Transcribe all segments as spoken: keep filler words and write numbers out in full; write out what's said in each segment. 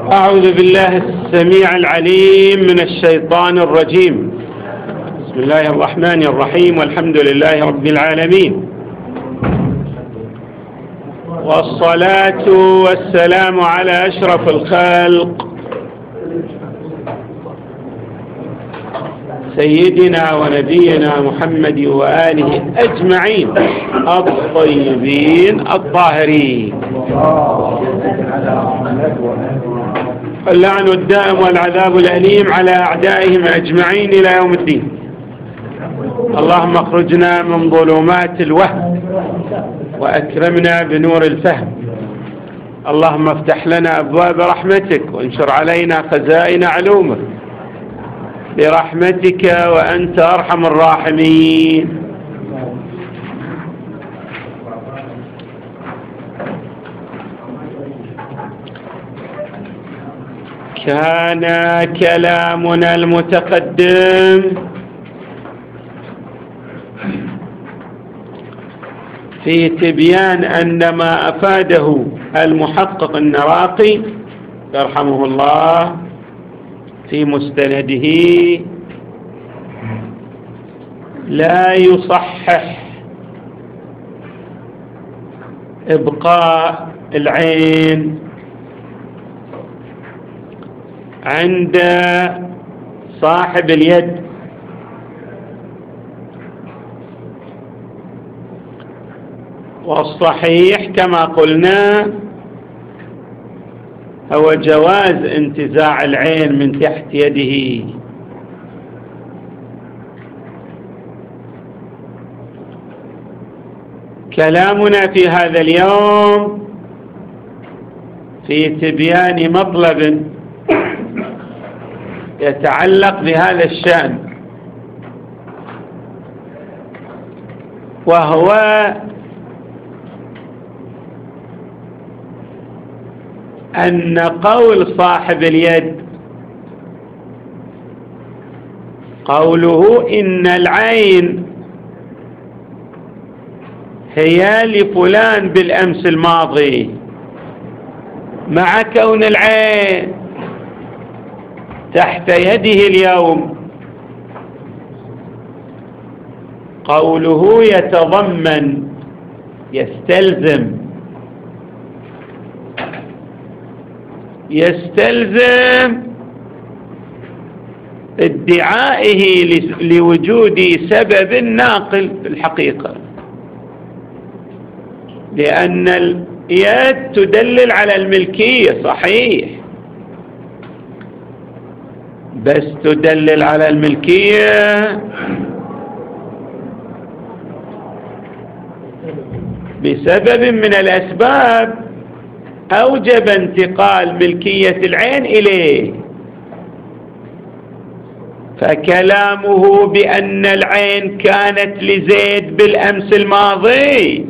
أعوذ بالله السميع العليم من الشيطان الرجيم. بسم الله الرحمن الرحيم، والحمد لله رب العالمين، والصلاة والسلام على أشرف الخلق سيدنا ونبينا محمد وآله أجمعين الطيبين الطاهرين، اللعن الدائم والعذاب الأليم على أعدائهم أجمعين إلى يوم الدين. اللهم اخرجنا من ظلمات الوهم وأكرمنا بنور الفهم. اللهم افتح لنا أبواب رحمتك وانشر علينا خزائن علومك برحمتك وأنت أرحم الراحمين. كان كلامنا المتقدم في تبيان أن ما أفاده المحقق النراقي يرحمه الله في مستنده لا يصحح إبقاء العين عند صاحب اليد، والصحيح كما قلنا هو جواز انتزاع العين من تحت يده. كلامنا في هذا اليوم في تبيان مطلب يتعلق بهذا الشأن، وهو أن قول صاحب اليد قوله إن العين هي لفلان بالأمس الماضي، مع كون العين تحت يده اليوم، قوله يتضمن يستلزم يستلزم ادعائه لوجود سبب ناقل في الحقيقة، لأن اليد تدلل على الملكية صحيح، بس تدلل على الملكية بسبب من الأسباب أوجب انتقال ملكية العين إليه. فكلامه بأن العين كانت لزيد بالأمس الماضي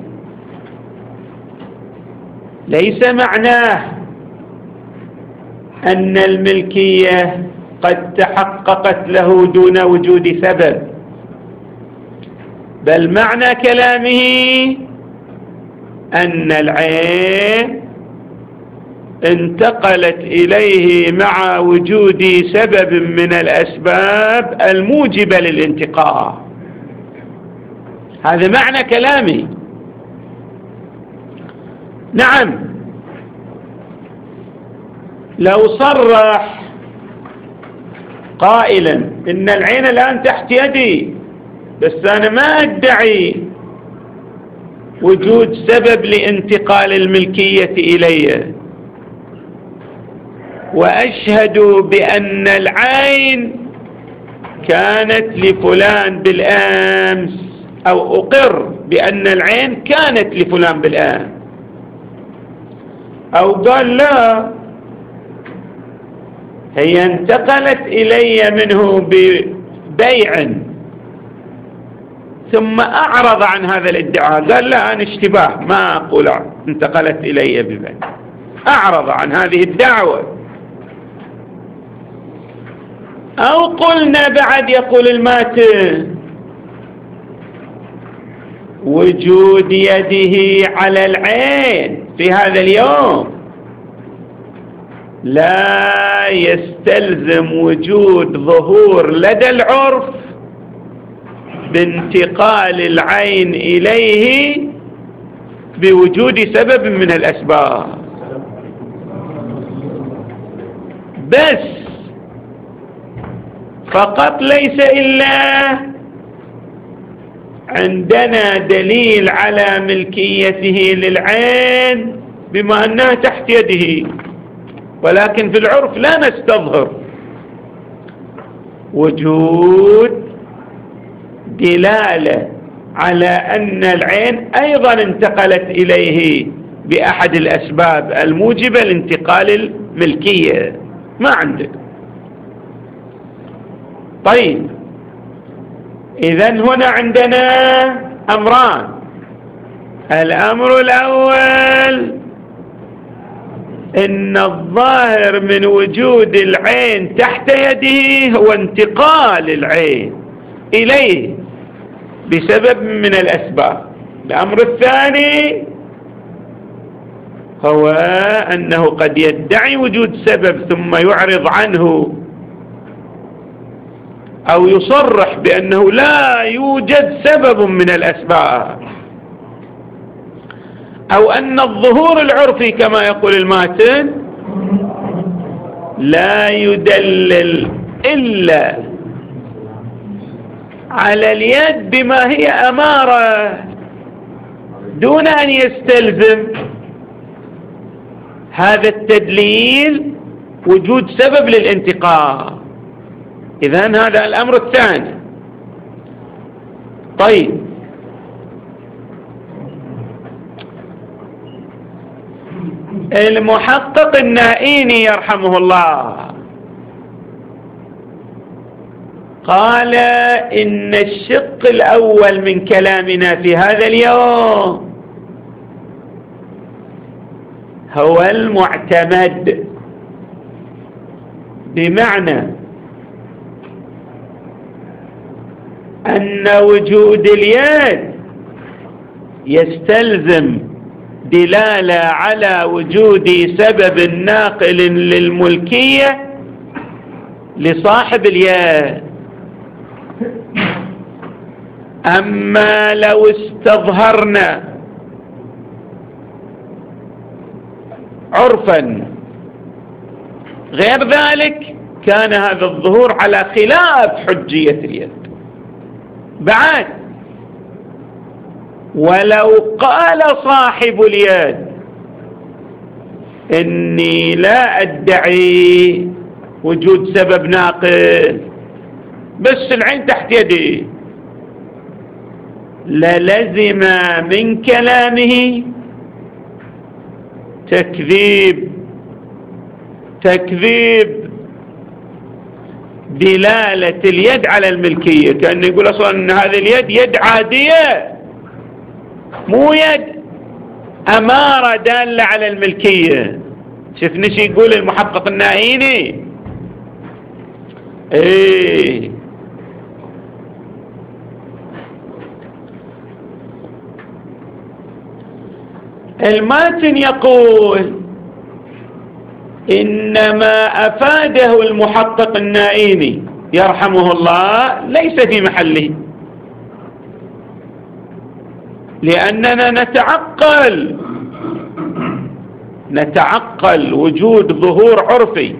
ليس معناه أن الملكية قد تحققت له دون وجود سبب، بل معنى كلامه أن العين انتقلت إليه مع وجود سبب من الأسباب الموجبة للانتقال. هذا معنى كلامي. نعم، لو صرح قائلا إن العين الآن تحت يدي، بس أنا ما أدعي وجود سبب لانتقال الملكية إلي، وأشهد بأن العين كانت لفلان بالأمس، أو أقر بأن العين كانت لفلان بالأمس، أو قال لا هي انتقلت إلي منه ببيع ثم أعرض عن هذا الادعاء، قال لا أنا اشتباه ما أقول انتقلت إلي ببيع، أعرض عن هذه الدعوة. أو قلنا بعد يقول الماتن وجود يده على العين في هذا اليوم لا يستلزم وجود ظهور لدى العرف بانتقال العين إليه بوجود سبب من الأسباب، بس فقط ليس إلا عندنا دليل على ملكيته للعين بما أنها تحت يده، ولكن في العرف لا نستظهر وجود دلالة على أن العين أيضا انتقلت إليه بأحد الأسباب الموجبة لانتقال الملكية، ما عندك. طيب إذن هنا عندنا أمران. الأمر الأول إن الظاهر من وجود العين تحت يده هو انتقال العين إليه بسبب من الأسباب. الأمر الثاني هو أنه قد يدعي وجود سبب ثم يعرض عنه أو يصرح بأنه لا يوجد سبب من الأسباب، أو أن الظهور العرفي كما يقول الماتن لا يدلل إلا على اليد بما هي أمارة دون أن يستلزم هذا التدليل وجود سبب للانتقال. إذن هذا الأمر الثاني. طيب المحقق النائيني يرحمه الله قال إن الشق الأول من كلامنا في هذا اليوم هو المعتمد، بمعنى أن وجود اليد يستلزم دلالة على وجود سبب ناقل للملكية لصاحب اليد. أما لو استظهرنا عرفا غير ذلك كان هذا الظهور على خلاف حجية اليد. بعد ولو قال صاحب اليد إني لا أدعي وجود سبب ناقل بس العين تحت يدي، للزم من كلامه تكذيب تكذيب دلالة اليد على الملكية، كأنه يقول أصلا أن هذه اليد يد عادية مو يد أمارة دالة على الملكية. شفنا شي يقول المحقق النائيني؟ ايه الماتن يقول إنما أفاده المحقق النائيني يرحمه الله ليس في محله، لأننا نتعقل نتعقل وجود ظهور عرفي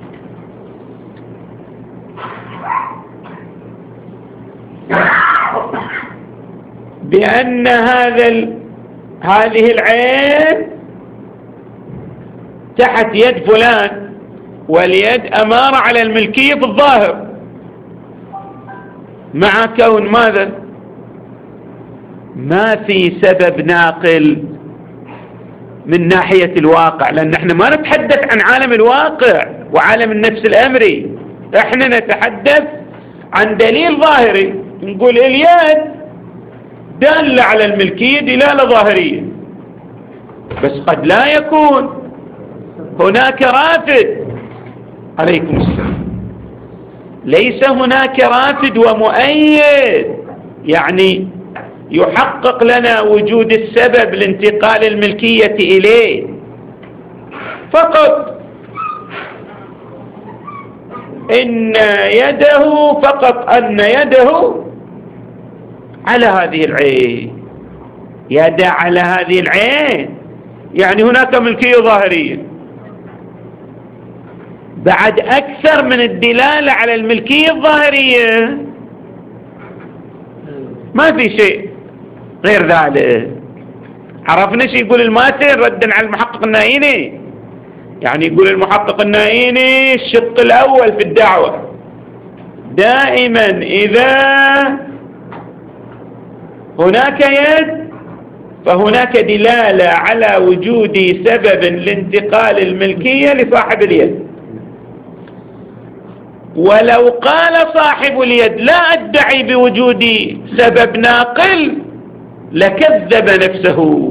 بأن هذا ال... هذه العين تحت يد فلان، واليد أمارة على الملكية في الظاهر، مع كون ماذا؟ ما في سبب ناقل من ناحية الواقع، لأن احنا ما نتحدث عن عالم الواقع وعالم النفس الأمري، احنا نتحدث عن دليل ظاهري، نقول اليد دالة على الملكية دلالة ظاهرية، بس قد لا يكون هناك رافد. عليكم السلام. ليس هناك رافد ومؤيد يعني يحقق لنا وجود السبب لانتقال الملكية إليه، فقط إن يده فقط أن يده على هذه العين، يد على هذه العين، يعني هناك ملكية ظاهرية. بعد أكثر من الدلالة على الملكية الظاهرية ما في شيء غير ذلك. عرفنا شيء يقول الماتن ردا على المحقق النائيني؟ يعني يقول المحقق النائيني الشق الأول في الدعوة دائما إذا هناك يد فهناك دلالة على وجود سبب لانتقال الملكية لصاحب اليد. ولو قال صاحب اليد لا أدعي بوجود سبب ناقل لكذب نفسه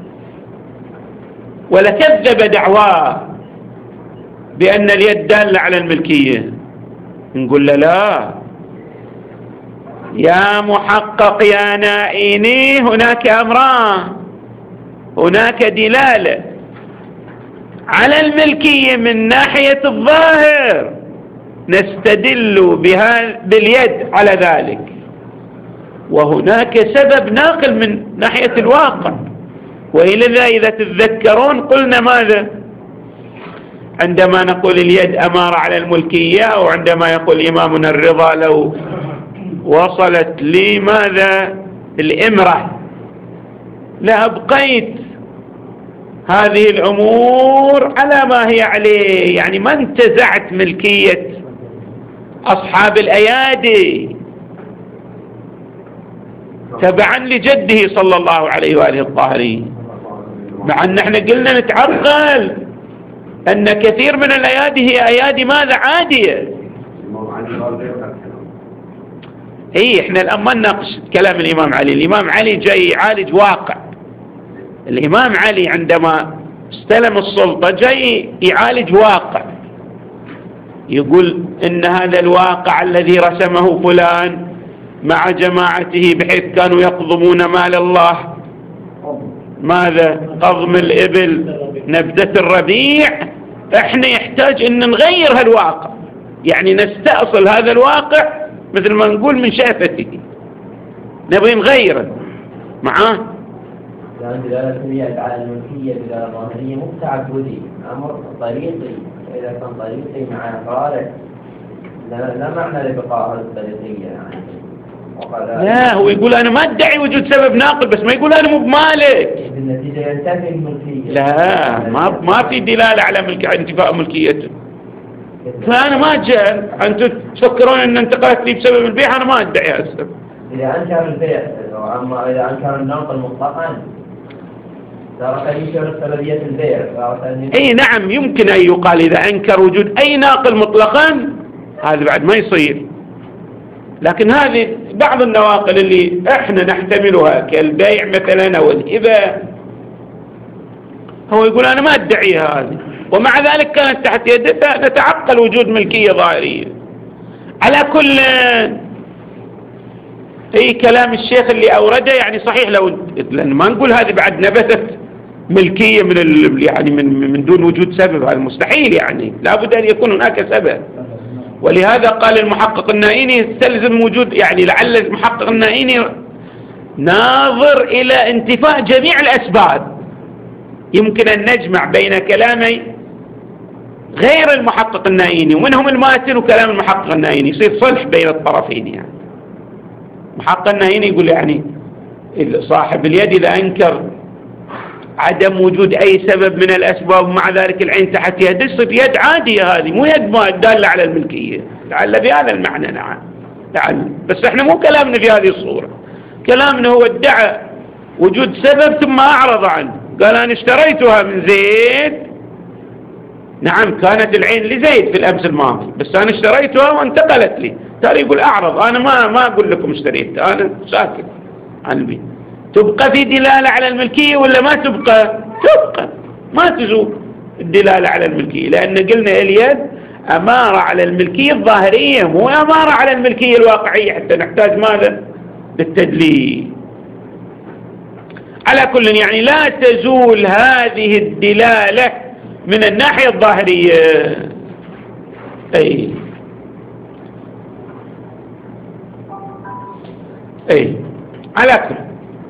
ولكذب دعواه بأن اليد دالة على الملكية. نقول له لا يا محقق يا نائيني، هناك أمران، هناك دلالة على الملكية من ناحية الظاهر نستدل بها باليد على ذلك، وهناك سبب ناقل من ناحية الواقع. وإلى إذا تتذكرون قلنا ماذا عندما نقول اليد أمارة على الملكية، أو عندما يقول إمامنا الرضا لو وصلت لي ماذا الإمرة لأبقيت هذه الأمور على ما هي عليه، يعني ما انتزعت ملكية أصحاب الأيادي تبعا لجده صلى الله عليه وآله الطاهرين. مع أن احنا قلنا نتعقل أن كثير من الأيادي هي أيادي ماذا عادية. اي احنا الآن ما نناقش كلام الإمام علي، الإمام علي جاي يعالج واقع. الإمام علي عندما استلم السلطة جاي يعالج واقع، يقول إن هذا الواقع الذي رسمه فلان مع جماعته بحيث كانوا يقضمون مال الله، ماذا قضم الإبل نبذة الربيع، احنا يحتاج ان نغير هالواقع، يعني نستأصل هذا الواقع مثل ما نقول من شافته، نبغي نغيره معاه. يعني دلالة اليد على الملكية دلالة ظاهرية مو تعبدي، أمر طريقي. إذا كان طريقي مع إقراره لا, لا معنى لبقاء هذه الطريقية يعني. لا هو يقول أنا ما أدعي وجود سبب ناقل، بس ما يقول أنا مو بمالك. بالنتيجة ينتفي الملكية. لا ما ما في دلالة على ملك انتفاء ملكيته. فأنا ما جاء أنتم تفكرون أن انتقلت لي بسبب البيع، أنا ما أدعي هذا السبب. إذا أنكر البيع، أما إذا أنكر الناقل مطلقا صار ينكر سببية البيع. أي نعم يمكن أن يقال إذا أنكر وجود أي ناقل مطلقا هذا بعد ما يصير، لكن هذه بعض النواقل اللي احنا نحتملها كالبيع مثلا او الهبة هو يقول انا ما ادعي هذه، ومع ذلك كانت تحت يده، نتعقل وجود ملكية ظاهرية. على كل اي كلام الشيخ اللي اورده يعني صحيح، لو لان ما نقول هذه بعد نبتت ملكية من ال يعني من من دون وجود سبب، هذا مستحيل، يعني لابد ان يكون هناك سبب. ولهذا قال المحقق النائيني يستلزم وجود، يعني لعل المحقق النائيني ناظر إلى انتفاء جميع الأسباب. يمكن أن نجمع بين كلامي غير المحقق النائيني ومنهم الماتن وكلام المحقق النائيني، يصير صلح بين الطرفين. يعني المحقق النائيني يقول يعني صاحب اليد إذا أنكر عدم وجود أي سبب من الأسباب ومع ذلك العين تحت يده، يصير يد عادية، هذه مو يد دالة على الملكية، لعل بهذا المعنى. نعم لعل، بس احنا مو كلامنا في هذه الصورة، كلامنا هو ادعى وجود سبب ثم أعرض عنه، قال أنا اشتريتها من زيد، نعم كانت العين لزيد في الأمس الماضي بس أنا اشتريتها وانتقلت لي، تالي يقول أعرض، أنا ما ما أقول لكم اشتريتها، أنا ساكت عن البيت. تبقى في دلالة على الملكية ولا ما تبقى؟ تبقى، ما تزول الدلالة على الملكية، لأن قلنا اليد أمارة على الملكية الظاهرية مو أمارة على الملكية الواقعية، حتى نحتاج ماذا؟ للتدليل. على كل يعني لا تزول هذه الدلالة من الناحية الظاهرية. أي اي على كل.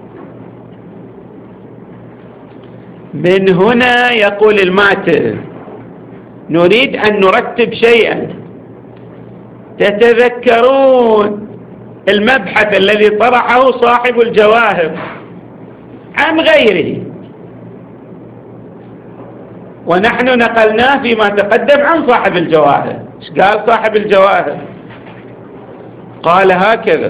من هنا يقول الماتر نريد أن نرتب شيئا. تتذكرون المبحث الذي طرحه صاحب الجواهر عن غيره، ونحن نقلناه فيما تقدم عن صاحب الجواهر. ايش قال صاحب الجواهر؟ قال هكذا: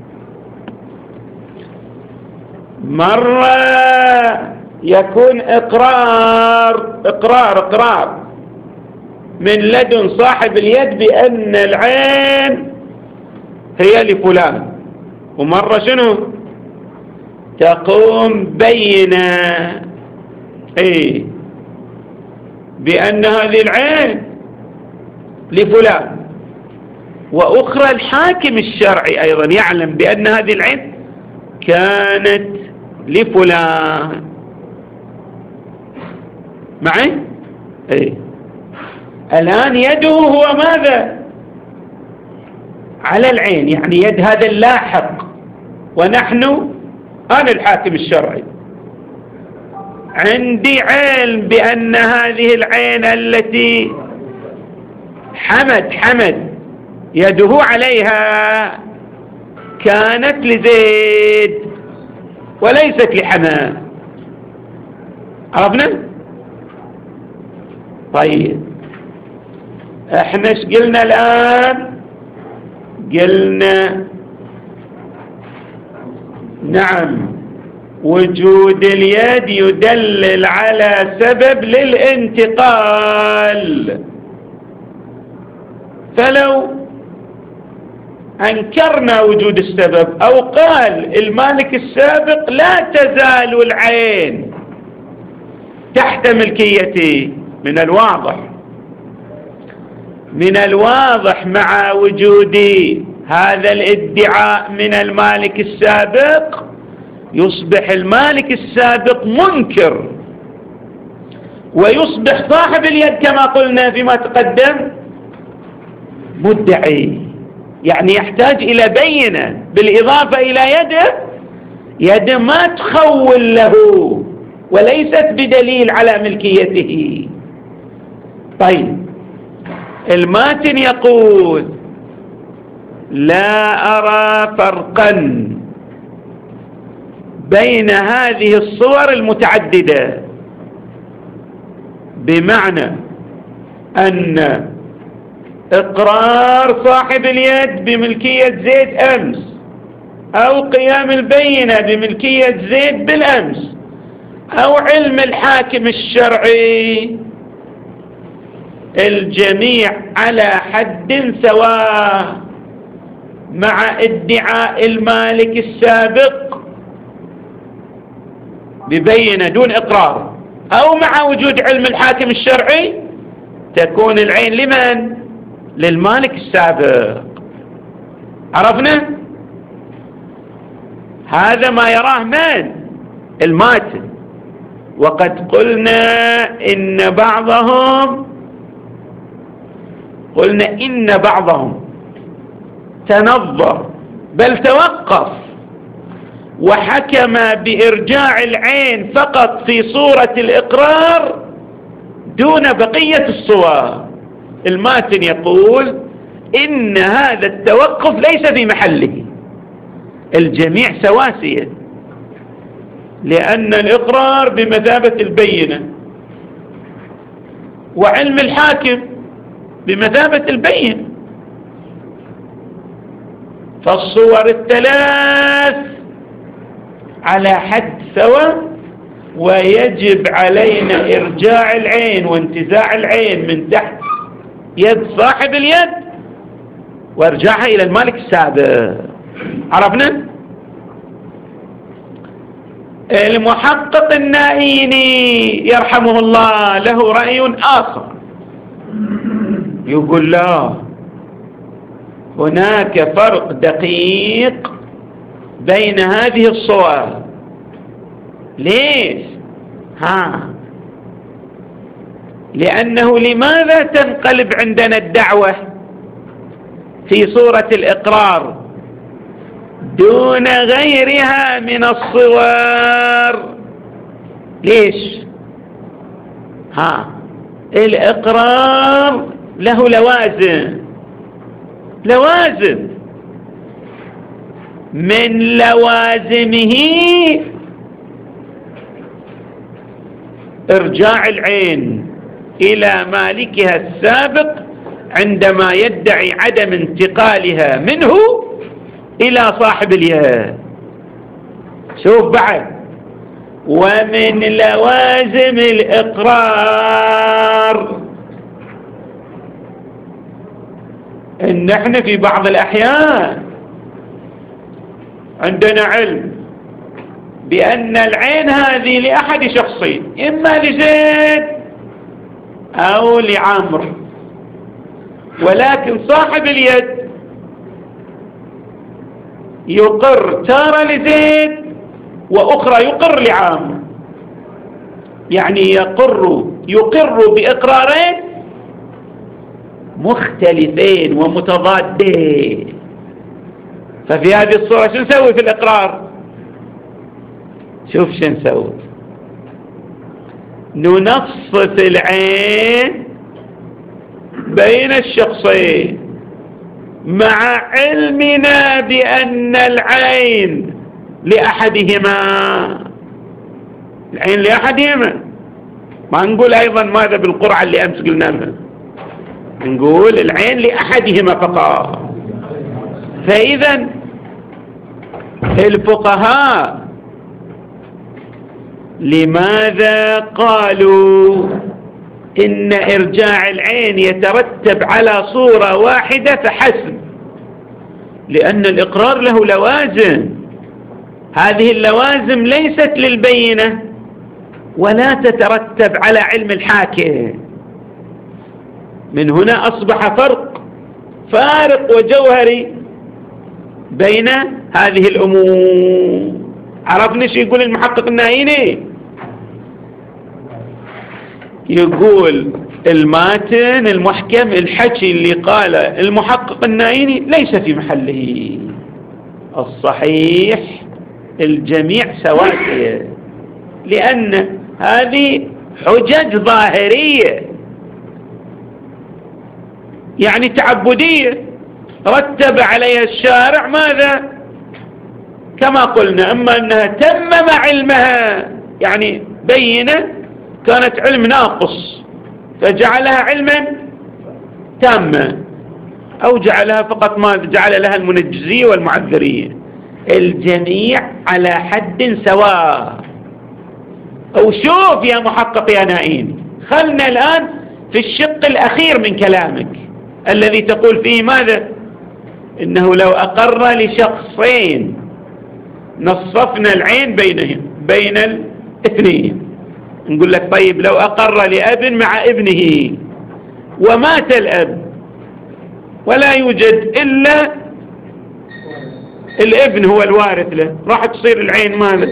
مرة يكون إقرار إقرار إقرار من لدن صاحب اليد بأن العين هي لفلان، ومرة شنو؟ تقوم بينة اي بأن هذه العين لفلان، وأخرى الحاكم الشرعي أيضا يعلم بأن هذه العين كانت لفلان. معي؟ اي الآن يده هو ماذا؟ على العين، يعني يد هذا اللاحق، ونحن أنا الحاكم الشرعي عندي علم بأن هذه العين التي حمد حمد يده عليها كانت لزيد وليست لحمد. عرفنا؟ طيب احنا ايش قلنا الآن؟ قلنا نعم وجود اليد يدلل على سبب للانتقال، فلو أنكرنا وجود السبب أو قال المالك السابق لا تزال العين تحت ملكيتي، من الواضح من الواضح مع وجود هذا الادعاء من المالك السابق يصبح المالك السابق منكر، ويصبح صاحب اليد كما قلنا فيما تقدم مدعي، يعني يحتاج إلى بينة بالإضافة إلى يده يد ما تخول له وليست بدليل على ملكيته. طيب الماتن يقول لا أرى فرقا بين هذه الصور المتعددة، بمعنى أن إقرار صاحب اليد بملكية زيد أمس أو قيام البينة بملكية زيد بالأمس أو علم الحاكم الشرعي الجميع على حد سواء مع ادعاء المالك السابق ببينة دون إقرار أو مع وجود علم الحاكم الشرعي تكون العين لمن؟ للمالك السابق. عرفنا؟ هذا ما يراه من؟ الماتن. وقد قلنا إن بعضهم قلنا إن بعضهم تنظر بل توقف وحكم بإرجاع العين فقط في صورة الإقرار دون بقية الصور. الماتن يقول إن هذا التوقف ليس في محله، الجميع سواسية، لأن الإقرار بمثابة البينة وعلم الحاكم بمثابة البينة، فالصور الثلاث على حد سواء، ويجب علينا إرجاع العين وانتزاع العين من تحت يد صاحب اليد وارجعها إلى المالك السابق. عرفنا؟ المحقق النائيني يرحمه الله له رأي آخر، يقول لا، هناك فرق دقيق بين هذه الصور. ليش؟ ها لأنه لماذا تنقلب عندنا الدعوة في صورة الإقرار دون غيرها من الصور. ليش؟ ها الإقرار له لوازم، لوازم من لوازمه إرجاع العين إلى مالكها السابق عندما يدعي عدم انتقالها منه إلى صاحب اليد. شوف بعد، ومن لوازم الإقرار إن احنا في بعض الأحيان عندنا علم بأن العين هذه لأحد شخصين، إما لزيد أو لعمرو، ولكن صاحب اليد يقر تارة لزيد وأخرى يقر لعمرو، يعني يقر يقر بإقرارين مختلفين ومتضادين. ففي هذه الصورة شو نسوي في الإقرار؟ شوف شو نسوي، ننصف العين بين الشخصين مع علمنا بأن العين لأحدهما، العين لأحدهما. ما نقول أيضا ماذا بالقرعة اللي أمس قلناها، نقول العين لأحدهما فقط. فإذا الفقهاء لماذا قالوا إن إرجاع العين يترتب على صورة واحدة فحسب؟ لأن الإقرار له لوازم، هذه اللوازم ليست للبينة ولا تترتب على علم الحاكم. من هنا أصبح فرق فارق وجوهري بين هذه الأمور. عرفنا شو يقول المحقق النايني؟ يقول الماتن المحكم الحكي اللي قال المحقق النايني ليس في محله، الصحيح الجميع سواسية، لأن هذه حجج ظاهرية يعني تعبدية رتب عليها الشارع ماذا؟ كما قلنا، أما أنها تمم علمها يعني بينة كانت علم ناقص فجعلها علما تاما، أو جعلها فقط ما جعل لها المنجزية والمعذرية. الجميع على حد سواء. أو شوف يا محقق يا نائين، خلنا الآن في الشق الأخير من كلامك الذي تقول فيه ماذا؟ إنه لو أقر لشخصين نصفنا العين بينهم بين الاثنين. نقول لك طيب لو أقر لأب مع ابنه ومات الأب ولا يوجد إلا الابن هو الوارث له، راح تصير العين ماذا؟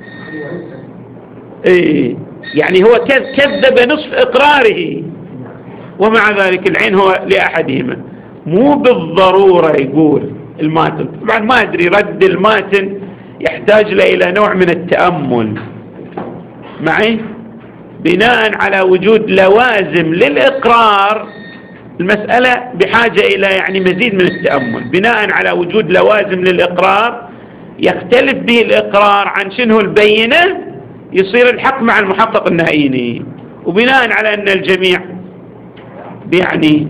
إيه يعني هو كذب نصف إقراره، ومع ذلك العين هو لأحدهما. مو بالضرورة يقول الماتن، طبعا ما أدري رد الماتن يحتاج له إلى نوع من التأمل معي، بناء على وجود لوازم للإقرار. المسألة بحاجة إلى يعني مزيد من التأمل. بناء على وجود لوازم للإقرار يختلف به الإقرار عن شنو البينة، يصير الحق مع المحقق النهائي. وبناء على أن الجميع يعني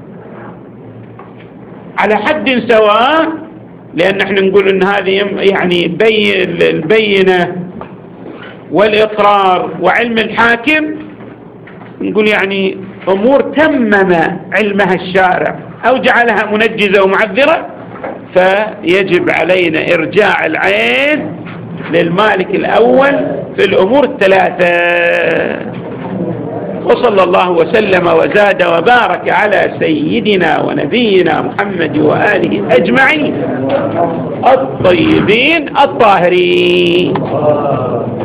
على حد سواء، لأن احنا نقول أن هذه يعني بي البينة والإقرار وعلم الحاكم، نقول يعني أمور تمم علمها الشارع أو جعلها منجزة ومعذرة، فيجب علينا إرجاع العين للمالك الأول في الأمور الثلاثة. وصلى الله وسلم وزاد وبارك على سيدنا ونبينا محمد وآله أجمعين الطيبين الطاهرين.